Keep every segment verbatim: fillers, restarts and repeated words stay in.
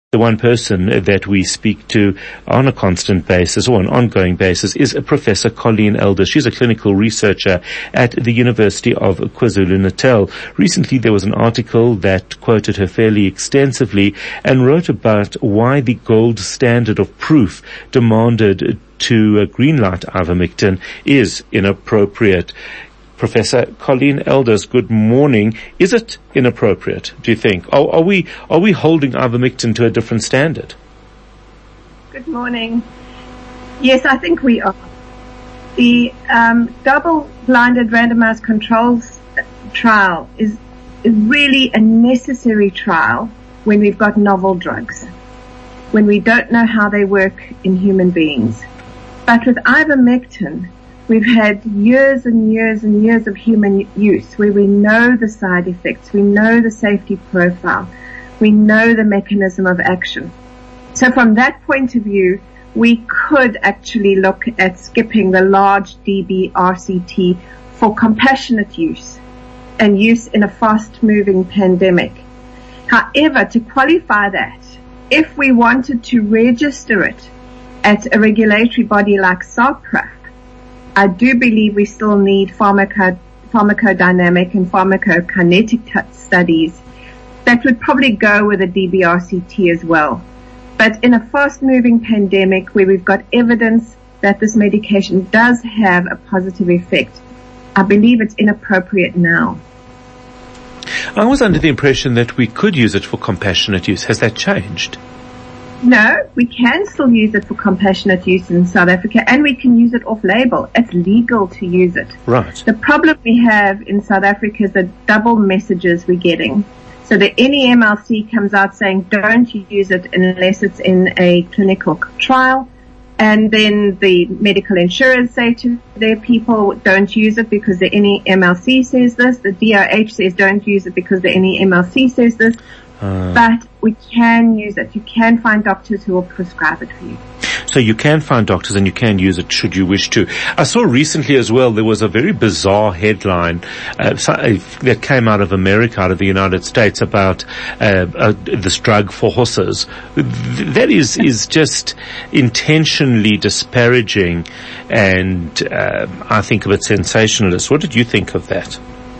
The one person that we speak to on a constant basis or an ongoing basis is Professor Colleen Elders. She's a clinical researcher at the University of KwaZulu-Natal. Recently there was an article that quoted her fairly extensively and wrote about why the gold standard of proof demanded to uh, greenlight ivermectin is inappropriate. Professor Colleen Elders, good morning. Is it inappropriate, do you think? Are, are we are we holding ivermectin to a different standard? Good morning. Yes, I think we are. The um, double-blinded randomized controls trial is really a necessary trial when we've got novel drugs, when we don't know how they work in human beings. But with ivermectin, we've had years and years and years of human use where we know the side effects, we know the safety profile, we know the mechanism of action. So from that point of view, we could actually look at skipping the large D B R C T for compassionate use and use in a fast-moving pandemic. However, to qualify that, if we wanted to register it at a regulatory body like SAHPRA, I do believe we still need pharmaco, pharmacodynamic and pharmacokinetic t- studies that would probably go with a D B R C T as well. But in a fast-moving pandemic where we've got evidence that this medication does have a positive effect, I believe it's inappropriate now. I was under the impression that we could use it for compassionate use. Has that changed? No, we can still use it for compassionate use in South Africa, and we can use it off-label. It's legal to use it. Right. The problem we have in South Africa is the double messages we're getting. So the N E M L C comes out saying don't use it unless it's in a clinical trial, and then the medical insurers say to their people don't use it because the N E M L C says this. The D O H says don't use it because the N E M L C says this. Uh, but we can use it. You can find doctors who will prescribe it for you. So you can find doctors and you can use it should you wish to. I saw recently as well there was a very bizarre headline uh, that came out of America, out of the United States, about uh, uh, this drug for horses. That is is just intentionally disparaging and uh, I think of it sensationalist. What did you think of that?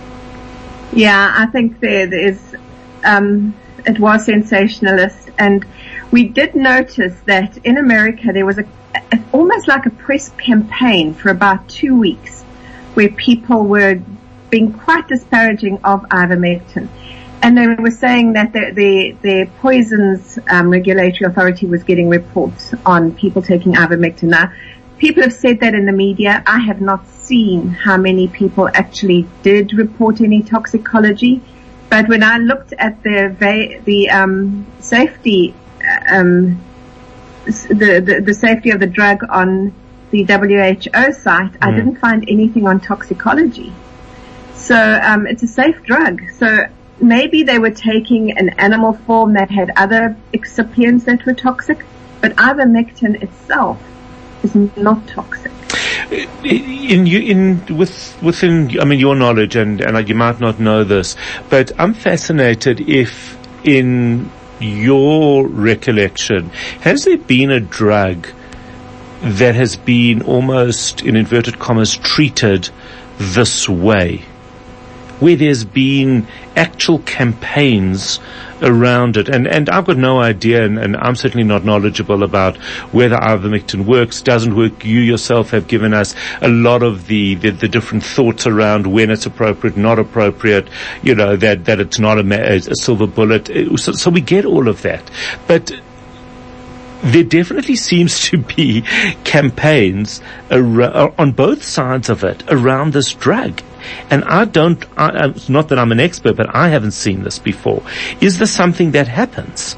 Yeah, I think there is... Um, it was sensationalist, and we did notice that in America there was a, a almost like a press campaign for about two weeks where people were being quite disparaging of ivermectin, and they were saying that the the, the poisons um, regulatory authority was getting reports on people taking ivermectin. Now, people have said that in the media. I have not seen how many people actually did report any toxicology. But when I looked at the the um, safety, um, the, the the safety of the drug on the W H O site, mm. I didn't find anything on toxicology. So um, it's a safe drug. So maybe they were taking an animal form that had other excipients that were toxic, but ivermectin itself is not toxic. In, in, with, within, I mean, your knowledge, and, and you might not know this, but I'm fascinated if, in your recollection, has there been a drug that has been almost, in inverted commas, treated this way, where there's been actual campaigns around it? And, and I've got no idea, and, and I'm certainly not knowledgeable about whether ivermectin works, doesn't work. You yourself have given us a lot of the, the, the different thoughts around when it's appropriate, not appropriate, you know, that, that it's not a, a silver bullet. So, so we get all of that. But there definitely seems to be campaigns ar- on both sides of it around this drug. And I don't, I, it's not that I'm an expert, but I haven't seen this before. Is this something that happens?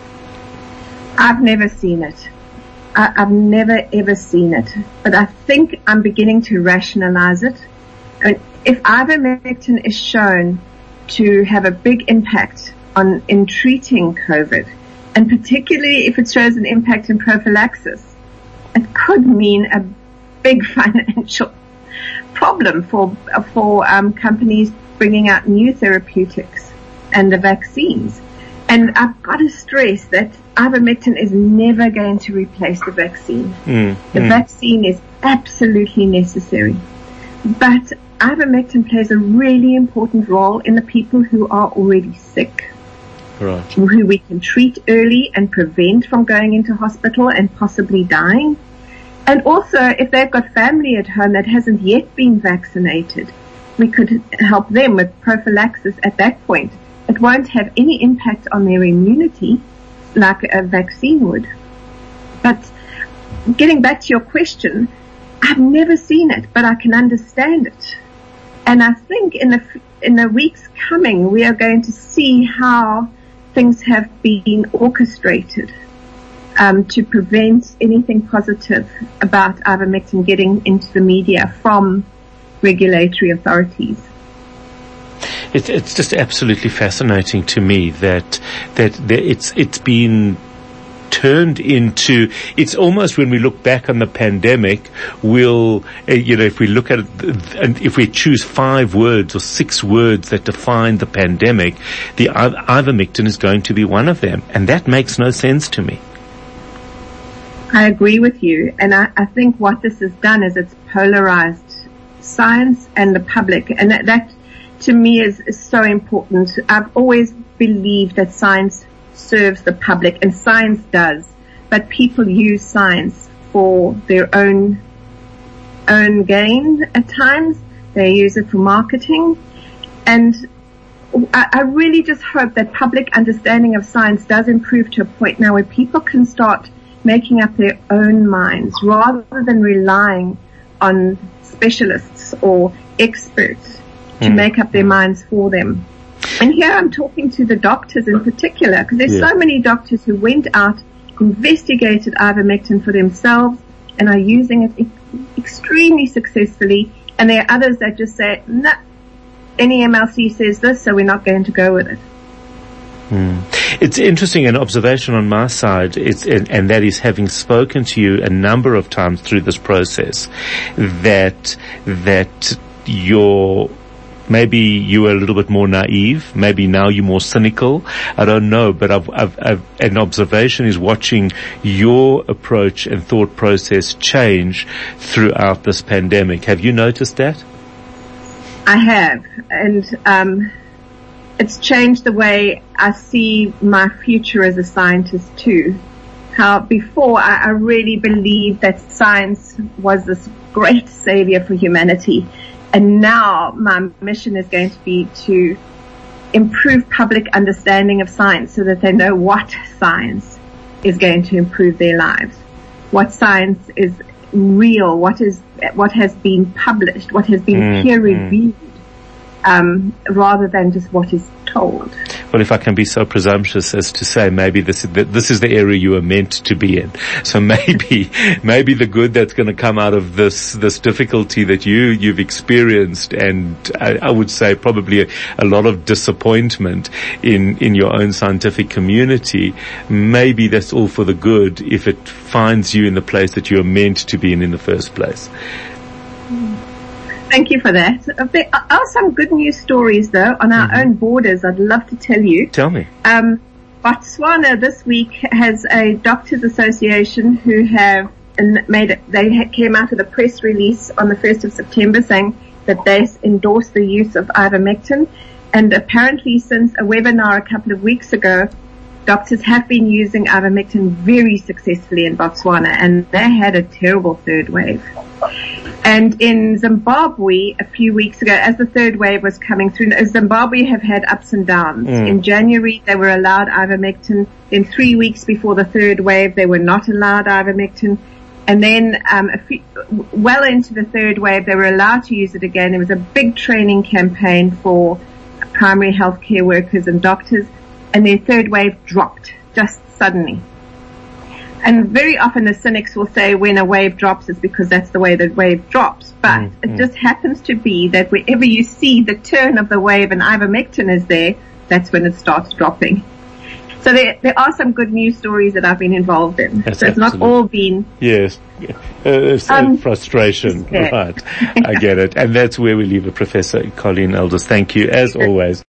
I've never seen it. I, I've never ever seen it. But I think I'm beginning to rationalize it. I mean, if ivermectin is shown to have a big impact on, in treating COVID, and particularly if it shows an impact in prophylaxis, it could mean a big financial problem for for um, companies bringing out new therapeutics and the vaccines. And I've got to stress that ivermectin is never going to replace the vaccine. Mm, the mm. vaccine is absolutely necessary. But ivermectin plays a really important role in the people who are already sick. Right. Who we can treat early and prevent from going into hospital and possibly dying. And also, if they've got family at home that hasn't yet been vaccinated, we could help them with prophylaxis at that point. It won't have any impact on their immunity like a vaccine would. But getting back to your question, I've never seen it, but I can understand it. And I think in the in the weeks coming, we are going to see how things have been orchestrated um, to prevent anything positive about ivermectin getting into the media from regulatory authorities. It's, it's just absolutely fascinating to me that that, that it's it's been turned into, it's almost when we look back on the pandemic, we'll, uh, you know, if we look at it, and if we choose five words or six words that define the pandemic, the ivermectin is going to be one of them. And that makes no sense to me. I agree with you. And I, I think what this has done is it's polarized science and the public. And that, that to me is, is so important. I've always believed that science serves the public, and science does, but people use science for their own own gain at times. They use it for marketing, and I, I really just hope that public understanding of science does improve to a point now where people can start making up their own minds rather than relying on specialists or experts to mm. make up their minds for them. And here I'm talking to the doctors in particular, because there's yeah. so many doctors who went out, investigated ivermectin for themselves, and are using it e- extremely successfully. And there are others that just say, nah, any M L C says this, so we're not going to go with it. Mm. It's interesting, an observation on my side, is, and, and that is having spoken to you a number of times through this process, that, that your maybe you were a little bit more naive. Maybe now you're more cynical. I don't know, but I've, I've, I've, an observation is watching your approach and thought process change throughout this pandemic. Have you noticed that? I have, and um, it's changed the way I see my future as a scientist too. How before I, I really believed that science was this great savior for humanity. And now my mission is going to be to improve public understanding of science so that they know what science is going to improve their lives, what science is real, what is, what has been published, what has been mm, peer reviewed, mm. um, rather than just what is told. Well, if I can be so presumptuous as to say, maybe this is the, this is the area you are meant to be in. So maybe, maybe the good that's going to come out of this, this difficulty that you, you've experienced, and I, I would say probably a, a lot of disappointment in, in your own scientific community, maybe that's all for the good if it finds you in the place that you are meant to be in in the first place. Mm. Thank you for that. There are some good news stories, though, on our mm-hmm. own borders. I'd love to tell you. Tell me. Um, Botswana this week has a doctors' association who have made it, they came out with a press release on the first of September saying that they endorse the use of ivermectin. And apparently since a webinar a couple of weeks ago, doctors have been using ivermectin very successfully in Botswana, and they had a terrible third wave. And in Zimbabwe a few weeks ago, as the third wave was coming through, Zimbabwe have had ups and downs. Mm. In January, they were allowed ivermectin. Then three weeks before the third wave, they were not allowed ivermectin. And then, um, a few, well into the third wave, they were allowed to use it again. There was a big training campaign for primary healthcare workers and doctors, and their third wave dropped just suddenly. And very often the cynics will say when a wave drops it's because that's the way the wave drops. But mm, it mm. just happens to be that wherever you see the turn of the wave and ivermectin is there, that's when it starts dropping. So there, there are some good news stories that I've been involved in. That's so it's absolute. not all been... Yes. Uh, um, frustration. Right. I get it. And that's where we leave it. Professor Colleen Elders, thank you as always.